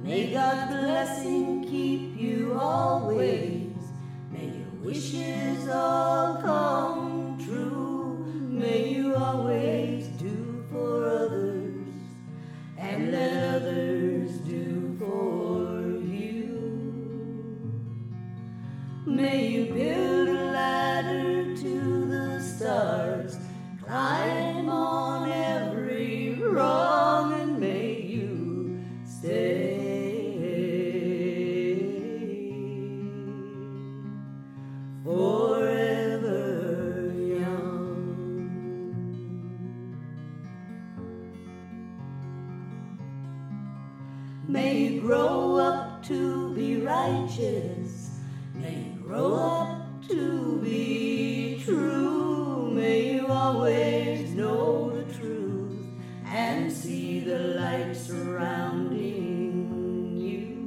May God's blessing keep you always. May your wishes all come true. May you always do for others and let others do for you. May you build a ladder to the stars, climb on every rung, and may you stay forever young. May you grow up to be righteous. May you grow up to be true. May you always know the truth and see the light surrounding you.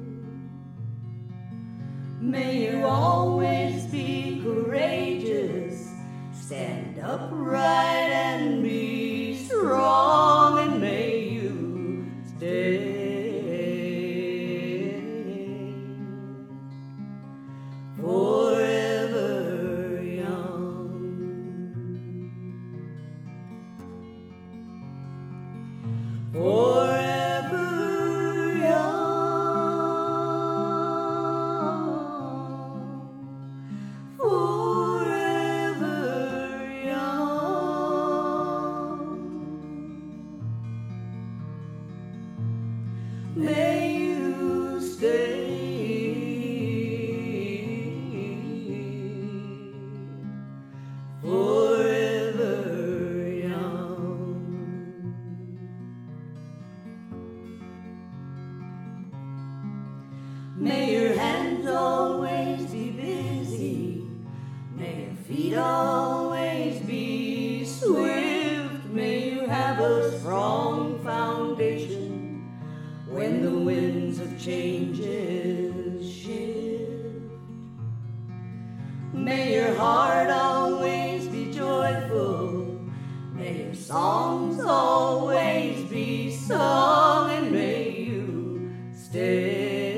May you always be courageous, stand upright and be strong, and may you stay forever young. Forever young. Forever young. May you stay forever young. May your hands always be busy. May your feet always be swift. May you have a strong foundation when the winds of changes shift. May your heart always be joyful. May your songs always be sung, and may you stay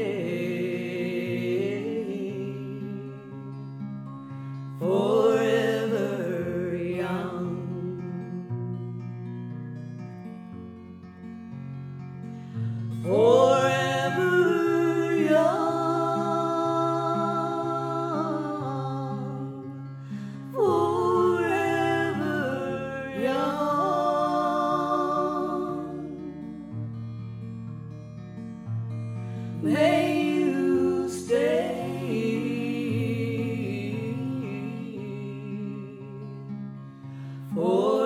forever young. Forever young. Forever young. May you stay forever.